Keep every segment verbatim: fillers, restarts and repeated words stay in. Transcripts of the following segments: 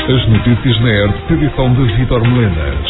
As notícias na E R T, edição de Vítor Melenas.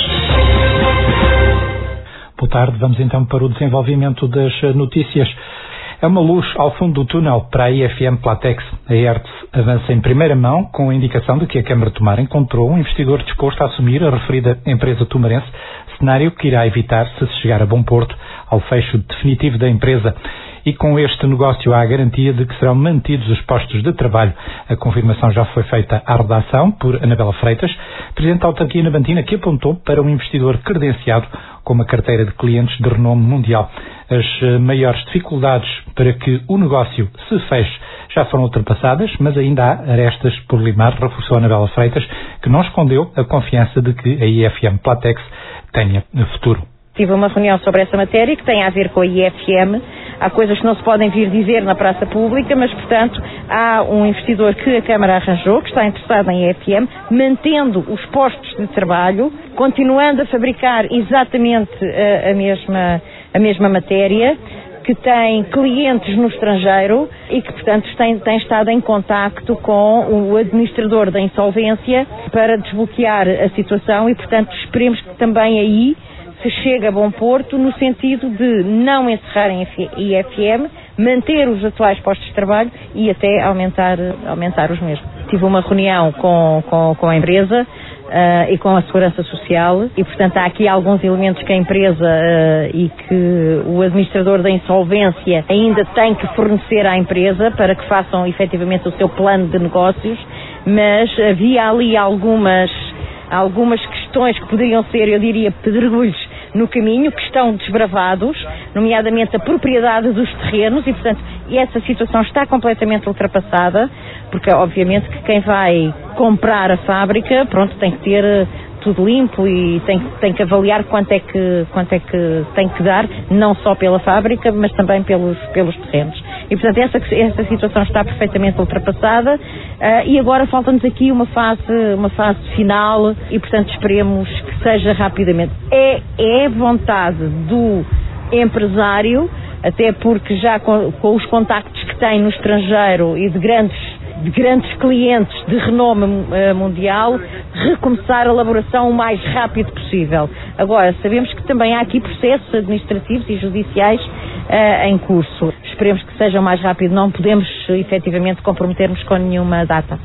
Boa tarde, vamos então para o desenvolvimento das notícias. É uma luz ao fundo do túnel para a I F M Platex. A E R T avança em primeira mão com a indicação de que a Câmara de Tomar encontrou um investidor disposto a assumir a referida empresa tumarense, cenário que irá evitar, se se chegar a bom porto, ao fecho definitivo da empresa. E com este negócio há a garantia de que serão mantidos os postos de trabalho. A confirmação já foi feita à redação por Anabela Freitas, Presidente da Autarquia Navantina, que apontou para um investidor credenciado com uma carteira de clientes de renome mundial. As maiores dificuldades para que o negócio se feche já foram ultrapassadas, mas ainda há arestas por limar, reforçou Anabela Freitas, que não escondeu a confiança de que a I F M Platex tenha futuro. Tive uma reunião sobre essa matéria que tem a ver com a I F M. Há coisas que não se podem vir dizer na praça pública, mas, portanto, há um investidor que a Câmara arranjou, que está interessado em I F M, mantendo os postos de trabalho, continuando a fabricar exatamente a, a, mesma, a mesma matéria, que tem clientes no estrangeiro e que, portanto, tem, tem estado em contacto com o administrador da insolvência para desbloquear a situação e, portanto, esperemos que também aí se chega a bom porto, no sentido de não encerrarem a I F M, manter os atuais postos de trabalho e até aumentar, aumentar os mesmos. Tive uma reunião com, com, com a empresa uh, e com a Segurança Social e, portanto, há aqui alguns elementos que a empresa uh, e que o administrador da insolvência ainda tem que fornecer à empresa para que façam efetivamente o seu plano de negócios, mas havia ali algumas, algumas questões que poderiam ser, eu diria, pedregulhos no caminho, que estão desbravados, nomeadamente a propriedade dos terrenos e, portanto, essa situação está completamente ultrapassada, porque obviamente que quem vai comprar a fábrica, pronto, tem que ter tudo limpo e tem, tem que avaliar quanto é que, quanto é que tem que dar, não só pela fábrica, mas também pelos, pelos terrenos. E, portanto, essa, essa situação está perfeitamente ultrapassada uh, e agora falta-nos aqui uma fase, uma fase final e, portanto, esperemos que seja rapidamente. É, é vontade do empresário, até porque já com, com os contactos que tem no estrangeiro e de grandes de grandes clientes de renome uh, mundial, recomeçar a elaboração o mais rápido possível. Agora, sabemos que também há aqui processos administrativos e judiciais uh, em curso. Esperemos que seja o mais rápido. Não podemos, uh, efetivamente, comprometermos com nenhuma data.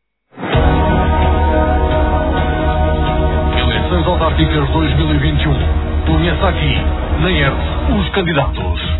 Eleições autárquicas dois mil e vinte e um. Conheça aqui, na E R T, os candidatos.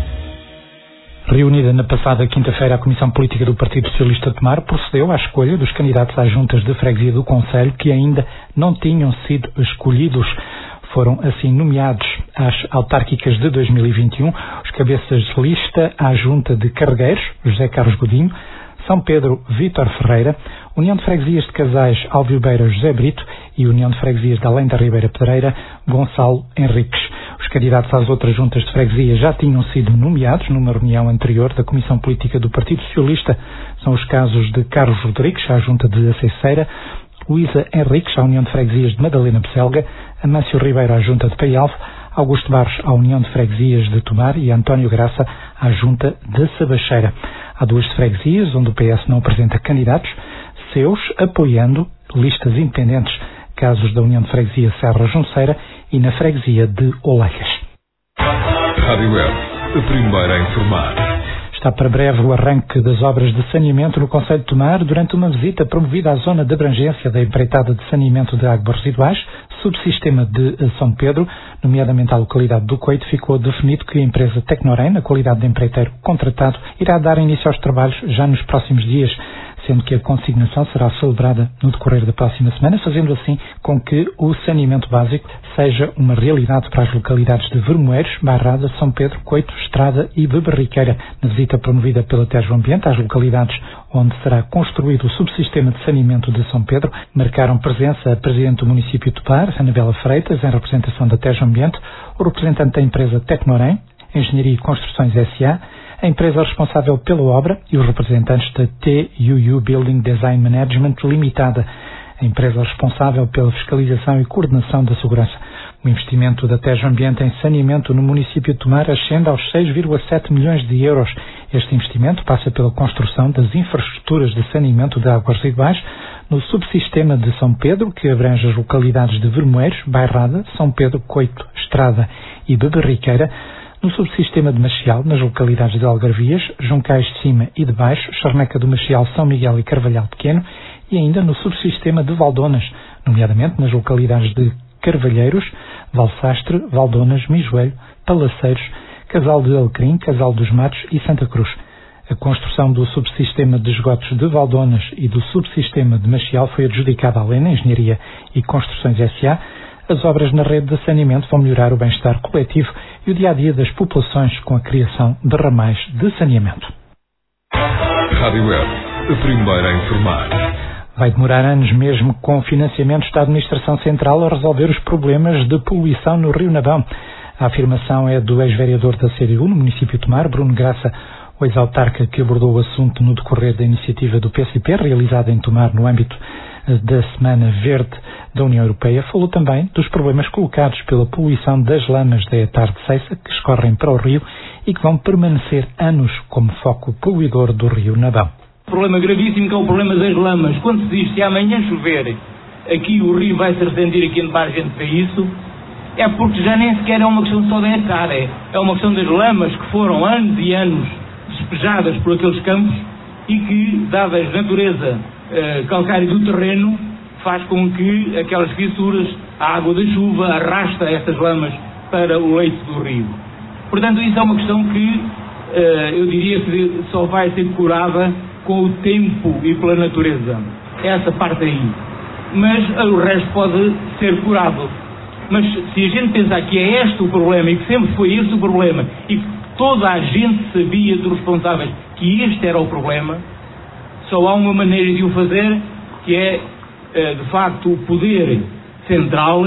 Reunida na passada quinta-feira, a Comissão Política do Partido Socialista de Tomar procedeu à escolha dos candidatos às juntas de freguesia do Conselho que ainda não tinham sido escolhidos. Foram assim nomeados às autárquicas de dois mil e vinte e um os cabeças de lista à junta de Carregueiros, José Carlos Godinho, São Pedro, Vítor Ferreira, União de Freguesias de Casais, Alviobeira, José Brito e União de Freguesias de Além da Ribeira Pedreira, Gonçalo Henriques. Os candidatos às outras juntas de freguesia já tinham sido nomeados numa reunião anterior da Comissão Política do Partido Socialista. São os casos de Carlos Rodrigues, à junta de Aceiceira, Luísa Henriques, à União de Freguesias de Madalena Becelga, Amâncio Ribeiro, à junta de Paialvo, Augusto Barros, à União de Freguesias de Tomar e António Graça, à junta de Sabacheira. Há duas de freguesias onde o P S não apresenta candidatos, seus apoiando listas independentes, casos da União de Freguesia Serra Junceira e na freguesia de Oleias. Rádio E R T, a primeira a informar. Está para breve o arranque das obras de saneamento no Concelho de Tomar durante uma visita promovida à zona de abrangência da empreitada de saneamento de águas residuais, subsistema de São Pedro, nomeadamente à localidade do Coito. Ficou definido que a empresa Tecnorém, na qualidade de empreiteiro contratado, irá dar início aos trabalhos já nos próximos dias, sendo que a consignação será celebrada no decorrer da próxima semana, fazendo assim com que o saneamento básico seja uma realidade para as localidades de Vermoeiros, Barrada, São Pedro, Coito, Estrada e Beberriqueira. Na visita promovida pela Tejo Ambiente às localidades onde será construído o subsistema de saneamento de São Pedro, marcaram presença a Presidente do município de Tomar, Anabela Freitas, em representação da Tejo Ambiente, o representante da empresa Tecnorém, Engenharia e Construções S A, a empresa responsável pela obra e os representantes da T U U Building Design Management Limitada, a empresa responsável pela fiscalização e coordenação da segurança. O investimento da Tejo Ambiente em saneamento no município de Tomar ascende aos seis vírgula sete milhões de euros. Este investimento passa pela construção das infraestruturas de saneamento de águas residuais no subsistema de São Pedro, que abrange as localidades de Vermoeiros, Bairrada, São Pedro, Coito, Estrada e Beberriqueira, no subsistema de Machial, nas localidades de Algarvias, Juncais de Cima e de Baixo, Charneca do Machial, São Miguel e Carvalhal Pequeno, e ainda no subsistema de Valdonas, nomeadamente nas localidades de Carvalheiros, Valsastre, Valdonas, Mijoelho, Palaceiros, Casal de Alecrim, Casal dos Matos e Santa Cruz. A construção do subsistema de esgotos de Valdonas e do subsistema de Machial foi adjudicada à Lena Engenharia e Construções S A. As obras na rede de saneamento vão melhorar o bem-estar coletivo e o dia-a-dia das populações com a criação de ramais de saneamento. Rádio Web, a primeira a informar. Vai demorar anos mesmo com financiamentos da Administração Central a resolver os problemas de poluição no Rio Nabão. A afirmação é do ex-vereador da C D U no município de Tomar, Bruno Graça, o ex-autarca que abordou o assunto no decorrer da iniciativa do P S P realizada em Tomar no âmbito da Semana Verde da União Europeia. Falou também dos problemas colocados pela poluição das lamas da Etar de Ceiça, que escorrem para o rio e que vão permanecer anos como foco poluidor do Rio Nabão. Problema gravíssimo que é o problema das lamas. Quando se diz se amanhã chover, aqui o rio vai se resentir, aqui em Tomar a gente vê isso, é porque já nem sequer é uma questão só da Etar, é, é uma questão das lamas que foram anos e anos despejadas por aqueles campos e que, dada a natureza uh, calcária do terreno, faz com que aquelas fissuras, a água da chuva, arrasta essas lamas para o leito do rio. Portanto, isso é uma questão que uh, eu diria que só vai ser curada com o tempo e pela natureza. Essa parte aí. Mas uh, o resto pode ser curado. Mas se a gente pensar que é este o problema e que sempre foi este o problema e que toda a gente sabia dos responsáveis que este era o problema, só há uma maneira de o fazer, que é, de facto, o poder central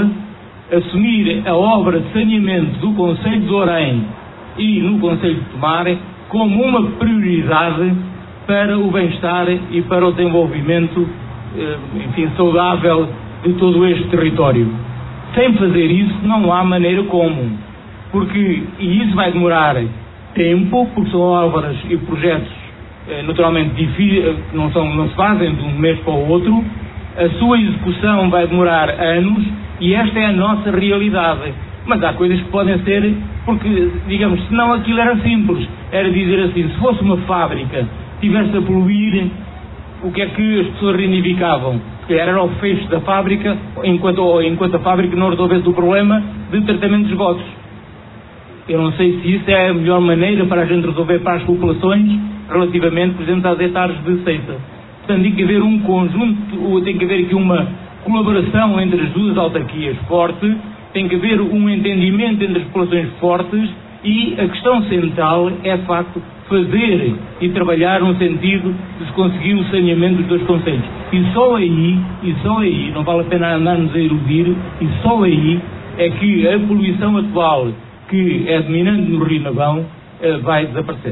assumir a obra de saneamento do Concelho de Orém e no Concelho de Tomar como uma prioridade para o bem-estar e para o desenvolvimento, enfim, saudável de todo este território. Sem fazer isso não há maneira como, porque, e isso vai demorar tempo, porque são obras e projetos naturalmente difíceis, que não, são, não se fazem de um mês para o outro, a sua execução vai demorar anos e esta é a nossa realidade. Mas há coisas que podem ser, porque, digamos, se não aquilo era simples, era dizer assim, se fosse uma fábrica, tivesse a poluir, o que é que as pessoas reivindicavam? Que era o fecho da fábrica, enquanto, ou enquanto a fábrica não resolvesse o problema de tratamento de esgotos. Eu não sei se isso é a melhor maneira para a gente resolver para as populações relativamente, por exemplo, às hectares de Ceiça. Portanto, tem que haver um conjunto, tem que haver aqui uma colaboração entre as duas autarquias forte, tem que haver um entendimento entre as populações fortes e a questão central é, de facto, fazer e trabalhar no sentido de se conseguir o saneamento dos dois concelhos. E só aí, e só aí, não vale a pena andarmos a iludir, e só aí é que a poluição atual, que é dominante no Rio Nabão, vai desaparecer.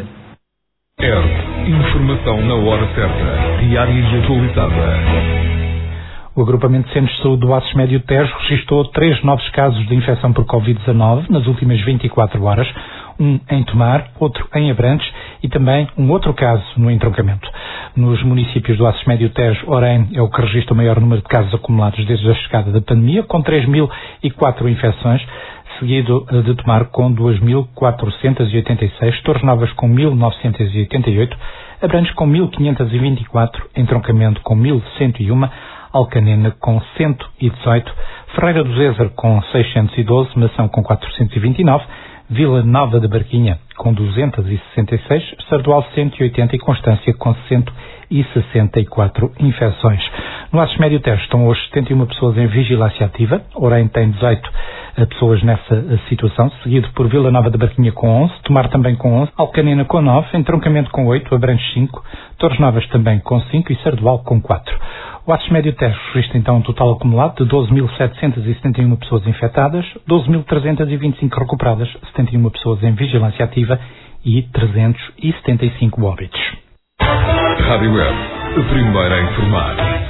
É informação na hora certa, diária e atualizada. O agrupamento de centros de saúde do Aços Médio Tejo registrou três novos casos de infecção por covid dezanove nas últimas vinte e quatro horas, um em Tomar, outro em Abrantes e também um outro caso no entroncamento. Nos municípios do Aços Médio Tejo, Orém é o que registra o maior número de casos acumulados desde a chegada da pandemia, com três mil e quatro infecções, seguido de Tomar com dois mil quatrocentos e oitenta e seis, Torres Novas com mil novecentos e oitenta e oito, Abrantes com mil quinhentos e vinte e quatro, Entroncamento com mil cento e um, Alcanena com cento e dezoito, Ferreira do Zézer com seiscentos e doze, Mação com quatrocentos e vinte e nove, Vila Nova da Barquinha com duzentos e sessenta e seis, Sardual cento e oitenta e Constância com cento e sessenta e quatro infecções. No Aços Médio Tejo estão hoje setenta e uma pessoas em vigilância ativa, Orém tem dezoito pessoas nessa situação, seguido por Vila Nova da Barquinha com onze, Tomar também com onze, Alcanena com nove, Entroncamento com oito, Abrantes cinco, Torres Novas também com cinco e Sardual com quatro. O Aços Médio Tejo registra então um total acumulado de doze mil setecentos e setenta e uma pessoas infectadas, doze mil trezentos e vinte e cinco recuperadas, setenta e uma pessoas em vigilância ativa e trezentos e setenta e cinco óbitos. Rádio Web, a primeira a informar.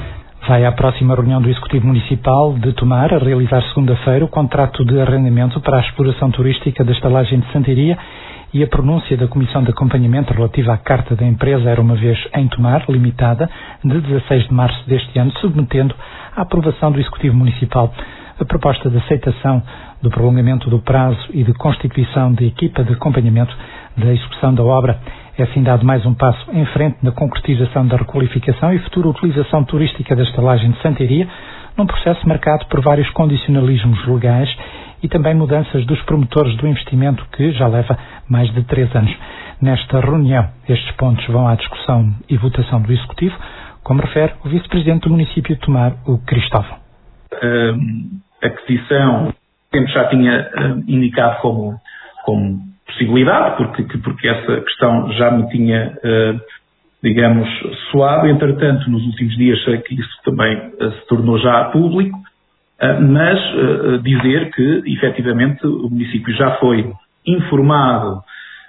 Vai à próxima reunião do Executivo Municipal de Tomar a realizar segunda-feira o contrato de arrendamento para a exploração turística da estalagem de Santiria e a pronúncia da Comissão de Acompanhamento relativa à Carta da Empresa Era Uma Vez em Tomar, limitada, de dezasseis de março deste ano, submetendo à aprovação do Executivo Municipal a proposta de aceitação do prolongamento do prazo e de constituição de equipa de acompanhamento da execução da obra. É assim dado mais um passo em frente na concretização da requalificação e futura utilização turística da estalagem de Santiria, num processo marcado por vários condicionalismos legais e também mudanças dos promotores do investimento, que já leva mais de três anos. Nesta reunião, estes pontos vão à discussão e votação do Executivo, como refere o Vice-Presidente do município de Tomar, o Cristóvão. A aquisição já tinha indicado como, como possibilidade, porque, porque essa questão já me tinha, digamos, soado. Entretanto, nos últimos dias que isso também se tornou já público, mas dizer que, efetivamente, o município já foi informado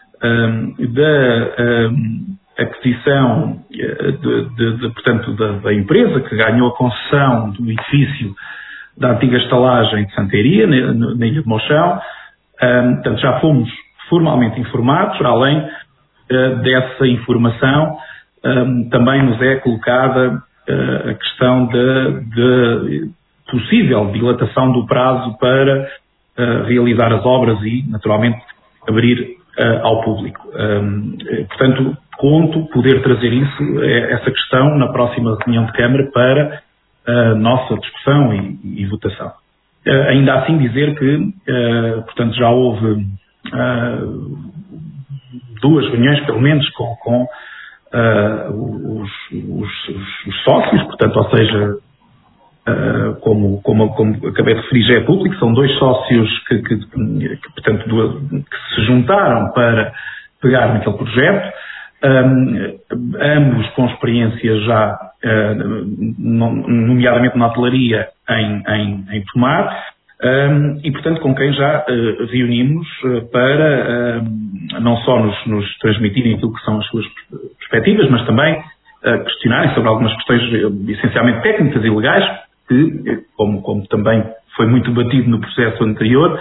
da aquisição de, de, de, portanto, da, da empresa que ganhou a concessão do edifício da antiga estalagem de Santiria, na, na Ilha de Mochão. Um, portanto, já fomos formalmente informados. Além uh, dessa informação, um, também nos é colocada uh, a questão de, de possível dilatação do prazo para uh, realizar as obras e, naturalmente, abrir uh, ao público. Um, portanto, conto poder trazer isso, essa questão, na próxima reunião de Câmara para a nossa discussão e, e votação. Uh, ainda assim dizer que, uh, portanto, já houve uh, duas reuniões, pelo menos, com, com uh, os, os, os sócios, portanto, ou seja, uh, como, como, como acabei de referir, já é público, são dois sócios que, que, que portanto, do, que se juntaram para pegar naquele projeto. Um, ambos com experiência já, uh, nomeadamente na hotelaria em, em, em Tomar, um, e portanto com quem já uh, reunimos uh, para uh, não só nos, nos transmitirem aquilo que são as suas perspectivas, mas também uh, questionarem sobre algumas questões uh, essencialmente técnicas e legais, que, como, como também foi muito debatido no processo anterior,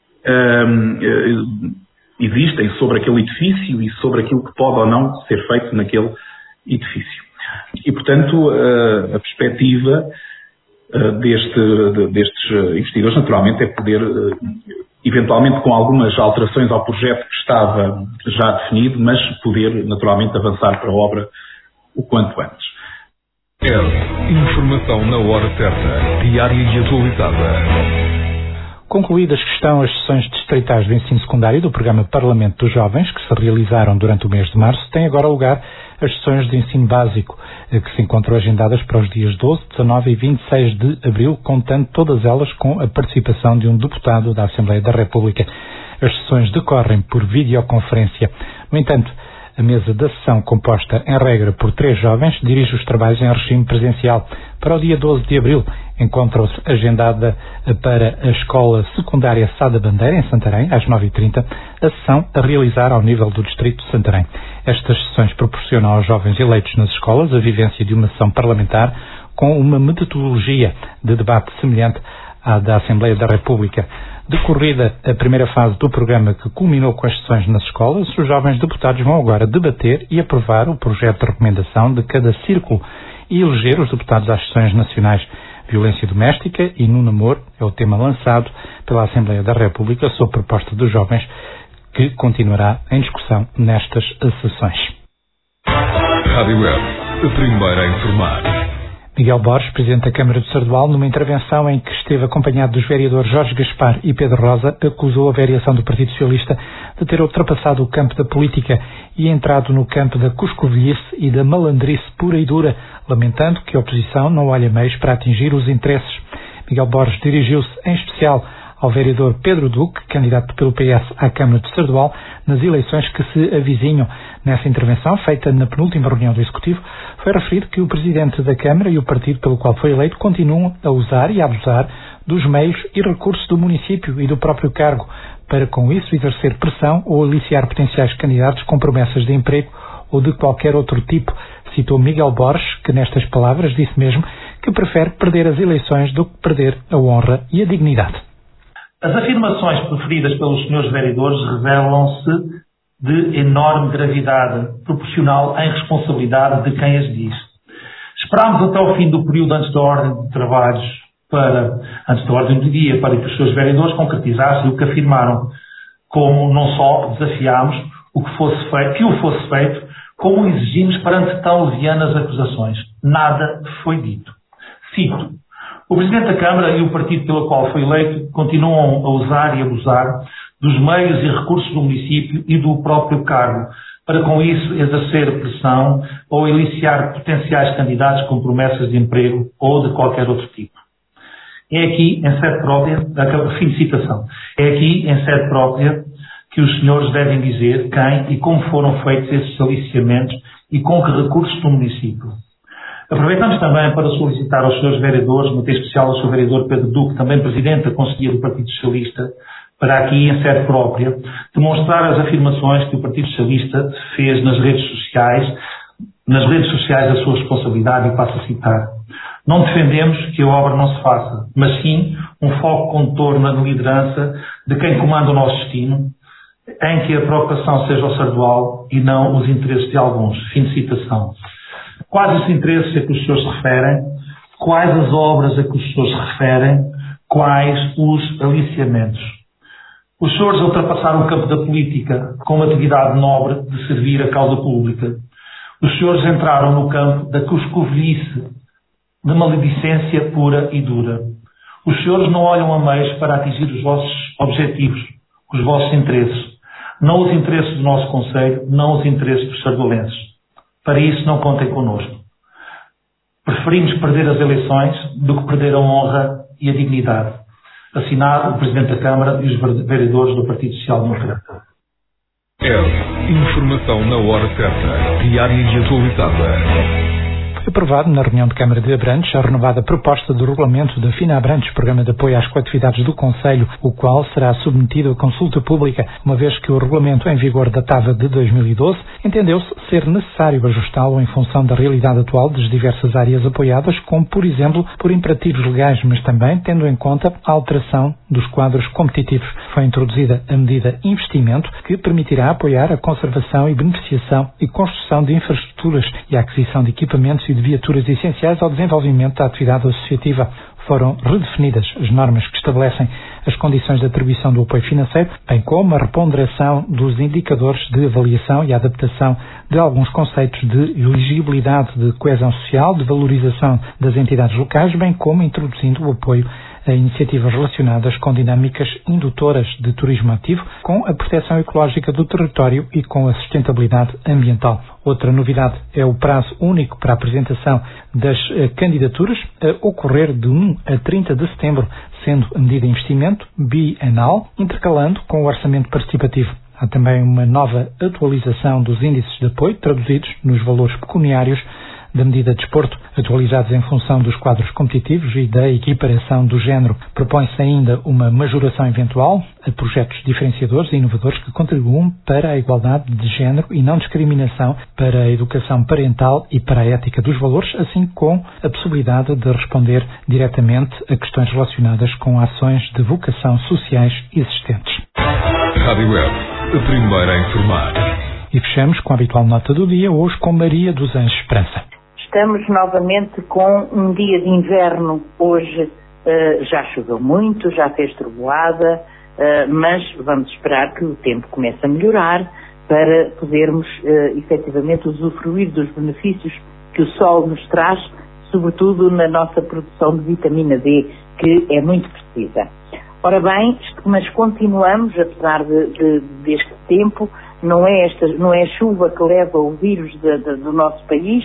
uh, uh, existem sobre aquele edifício e sobre aquilo que pode ou não ser feito naquele edifício. E, portanto, a perspectiva deste, destes investidores, naturalmente, é poder, eventualmente com algumas alterações ao projeto que estava já definido, mas poder, naturalmente, avançar para a obra o quanto antes. É informação na hora certa, diária e atualizada. Concluídas que estão as sessões distritais do ensino secundário do programa Parlamento dos Jovens, que se realizaram durante o mês de março, têm agora lugar as sessões de ensino básico, que se encontram agendadas para os dias doze, dezanove e vinte e seis de abril, contando todas elas com a participação de um deputado da Assembleia da República. As sessões decorrem por videoconferência. No entanto, a mesa da sessão, composta em regra por três jovens, dirige os trabalhos em regime presencial. Para o dia doze de abril, encontra-se agendada para a Escola Secundária Sá da Bandeira, em Santarém, às nove e trinta, a sessão a realizar ao nível do Distrito de Santarém. Estas sessões proporcionam aos jovens eleitos nas escolas a vivência de uma sessão parlamentar com uma metodologia de debate semelhante à da Assembleia da República. Decorrida a primeira fase do programa, que culminou com as sessões nas escolas, os jovens deputados vão agora debater e aprovar o projeto de recomendação de cada círculo e eleger os deputados às sessões nacionais. Violência doméstica e no namoro é o tema lançado pela Assembleia da República sob proposta dos jovens, que continuará em discussão nestas sessões. Rádio Web, a primeira a informar. Miguel Borges, Presidente da Câmara do Sardual, numa intervenção em que esteve acompanhado dos vereadores Jorge Gaspar e Pedro Rosa, acusou a variação do Partido Socialista de ter ultrapassado o campo da política e entrado no campo da cuscovilhice e da malandrice pura e dura, lamentando que a oposição não olha meios para atingir os interesses. Miguel Borges dirigiu-se em especial ao vereador Pedro Duque, candidato pelo P S à Câmara de Sardual, nas eleições que se avizinham. Nessa intervenção, feita na penúltima reunião do Executivo, foi referido que o Presidente da Câmara e o partido pelo qual foi eleito continuam a usar e a abusar dos meios e recursos do município e do próprio cargo, para com isso exercer pressão ou aliciar potenciais candidatos com promessas de emprego ou de qualquer outro tipo. Citou Miguel Borges, que nestas palavras disse mesmo que prefere perder as eleições do que perder a honra e a dignidade. As afirmações proferidas pelos senhores vereadores revelam-se de enorme gravidade, proporcional à irresponsabilidade de quem as diz. Esperámos até ao fim do período antes da ordem de trabalhos, para, antes da ordem do dia, para que os seus vereadores concretizassem o que afirmaram, como não só desafiámos o que, fosse feito, que o fosse feito, como exigimos perante tão levianas acusações. Nada foi dito. Cito: o Presidente da Câmara e o partido pelo qual foi eleito continuam a usar e abusar dos meios e recursos do município e do próprio cargo, para com isso exercer pressão ou eliciar potenciais candidatos com promessas de emprego ou de qualquer outro tipo. É aqui, em sede própria, fim de citação, é aqui, em sede própria, que os senhores devem dizer quem e como foram feitos esses aliciamentos e com que recursos do município. Aproveitamos também para solicitar aos senhores vereadores, no texto especial ao senhor vereador Pedro Duque, também Presidente da Conselhia do Partido Socialista, para aqui, em sede própria, demonstrar as afirmações que o Partido Socialista fez nas redes sociais, nas redes sociais da sua responsabilidade, e passo a citar: não defendemos que a obra não se faça, mas sim um foco condutor na liderança de quem comanda o nosso destino, em que a preocupação seja o sardual e não os interesses de alguns. Fim de citação. Quais os interesses a que os senhores se referem? Quais as obras a que os senhores se referem? Quais os aliciamentos? Os senhores ultrapassaram o campo da política com uma atividade nobre de servir a causa pública. Os senhores entraram no campo da cuscovelhice, de maledicência pura e dura. Os senhores não olham a meios para atingir os vossos objetivos, os vossos interesses. Não os interesses do nosso Conselho, não os interesses dos sardolenses. Para isso não contem connosco. Preferimos perder as eleições do que perder a honra e a dignidade. Assinado o Presidente da Câmara e os vereadores do Partido Social Democrata. É informação na hora certa, diária e atualizada. Foi aprovado na reunião de Câmara de Abrantes a renovada proposta do regulamento da Fina Abrantes, Programa de Apoio às Coletividades do Concelho, o qual será submetido a consulta pública, uma vez que o regulamento em vigor datava de dois mil e doze, entendeu-se ser necessário ajustá-lo em função da realidade atual das diversas áreas apoiadas, como, por exemplo, por imperativos legais, mas também tendo em conta a alteração dos quadros competitivos. Foi introduzida a medida investimento, que permitirá apoiar a conservação e beneficiação e construção de infraestruturas e a aquisição de equipamentos e de viaturas essenciais ao desenvolvimento da atividade associativa. Foram redefinidas as normas que estabelecem as condições de atribuição do apoio financeiro, bem como a reponderação dos indicadores de avaliação e adaptação de alguns conceitos de elegibilidade, de coesão social, de valorização das entidades locais, bem como introduzindo o apoio a iniciativas relacionadas com dinâmicas indutoras de turismo ativo, com a proteção ecológica do território e com a sustentabilidade ambiental. Outra novidade é o prazo único para a apresentação das candidaturas, a ocorrer de um a trinta de setembro, sendo a medida de investimento bienal, intercalando com o orçamento participativo. Há também uma nova atualização dos índices de apoio, traduzidos nos valores pecuniários da medida de desporto, atualizados em função dos quadros competitivos e da equiparação do género. Propõe-se ainda uma majoração eventual a projetos diferenciadores e inovadores que contribuam para a igualdade de género e não discriminação, para a educação parental e para a ética dos valores, assim como a possibilidade de responder diretamente a questões relacionadas com ações de vocação sociais existentes. Rádio Web, a primeira a informar. E fechamos com a habitual nota do dia, hoje com Maria dos Anjos Esperança. Estamos novamente com um dia de inverno. Hoje uh, já choveu muito, já fez trovoada, uh, mas vamos esperar que o tempo comece a melhorar para podermos uh, efetivamente usufruir dos benefícios que o sol nos traz, sobretudo na nossa produção de vitamina D, que é muito precisa. Ora bem, mas continuamos, apesar de, de, deste tempo, não é, esta, não é a chuva que leva o vírus de, de, do nosso país,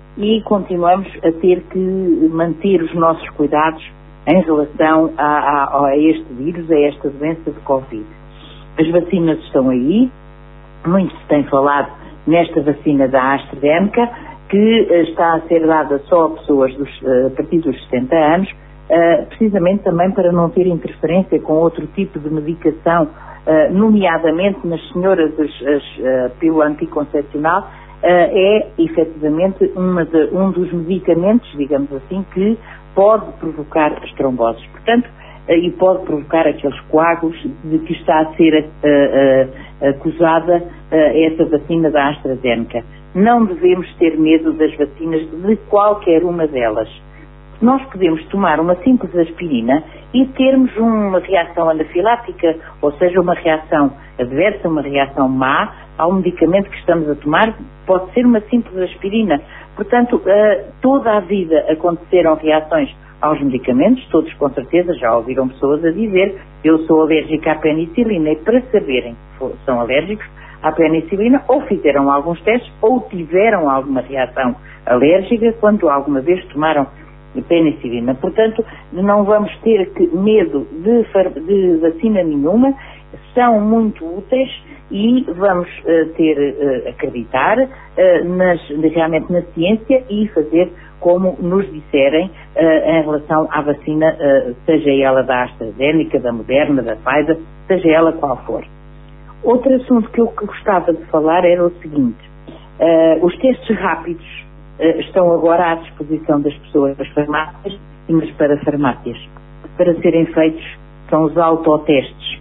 e continuamos a ter que manter os nossos cuidados em relação a, a, a este vírus, a esta doença de Covid. As vacinas estão aí, muito se tem falado nesta vacina da AstraZeneca, que está a ser dada só a pessoas dos, a partir dos setenta anos, precisamente também para não ter interferência com outro tipo de medicação, nomeadamente nas senhoras as, as, a pílula anticoncepcional, é efetivamente uma de, um dos medicamentos, digamos assim, que pode provocar as tromboses. Portanto, e pode provocar aqueles coágulos de que está a ser uh, uh, acusada uh, essa vacina da AstraZeneca. Não devemos ter medo das vacinas, de qualquer uma delas. Nós podemos tomar uma simples aspirina e termos uma reação anafilática, ou seja, uma reação adversa, uma reação má ao medicamento que estamos a tomar, pode ser uma simples aspirina. Portanto, uh, toda a vida aconteceram reações aos medicamentos, todos com certeza já ouviram pessoas a dizer: eu sou alérgica à penicilina, e para saberem que são alérgicos à penicilina, ou fizeram alguns testes, ou tiveram alguma reação alérgica quando alguma vez tomaram penicilina. Portanto, não vamos ter que, medo de, de vacina nenhuma, são muito úteis e vamos uh, ter, uh, acreditar uh, nas, realmente na ciência e fazer como nos disserem uh, em relação à vacina, uh, seja ela da AstraZeneca, da Moderna, da Pfizer, seja ela qual for. Outro assunto que eu gostava de falar era o seguinte: uh, os testes rápidos uh, estão agora à disposição das pessoas das farmácias e mas para farmácias. Para serem feitos são os autotestes.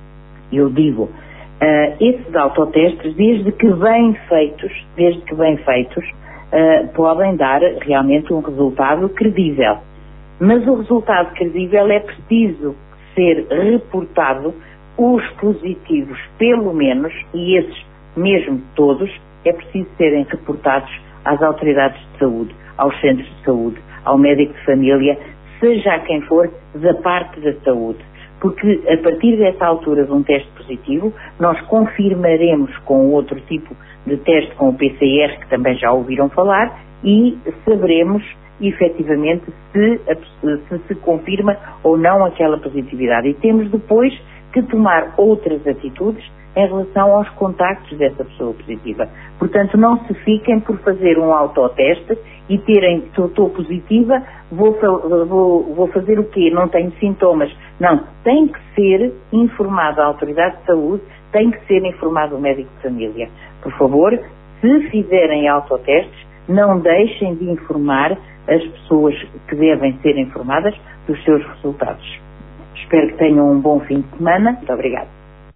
Eu digo, uh, esses autotestes, desde que bem feitos, desde que bem feitos, uh, podem dar realmente um resultado credível. Mas o resultado credível é preciso ser reportado, os positivos pelo menos, e esses mesmo todos, é preciso serem reportados às autoridades de saúde, aos centros de saúde, ao médico de família, seja a quem for, da parte da saúde. Porque a partir dessa altura de um teste positivo, nós confirmaremos com outro tipo de teste, com o P C R, que também já ouviram falar, e saberemos efetivamente se se, se confirma ou não aquela positividade. E temos depois que tomar outras atitudes em relação aos contactos dessa pessoa positiva. Portanto, não se fiquem por fazer um autoteste e terem, estou positiva, vou, vou, vou fazer o quê? Não tenho sintomas. Não, tem que ser informado a autoridade de saúde, tem que ser informado o médico de família. Por favor, se fizerem autotestes, não deixem de informar as pessoas que devem ser informadas dos seus resultados. Espero que tenham um bom fim de semana. Muito obrigada.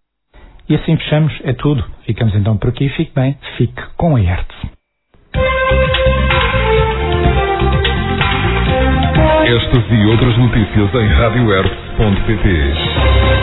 E assim fechamos, é tudo. Ficamos então por aqui. Fique bem, fique com a I E R T. Estas e outras notícias em rádio ertz ponto pt.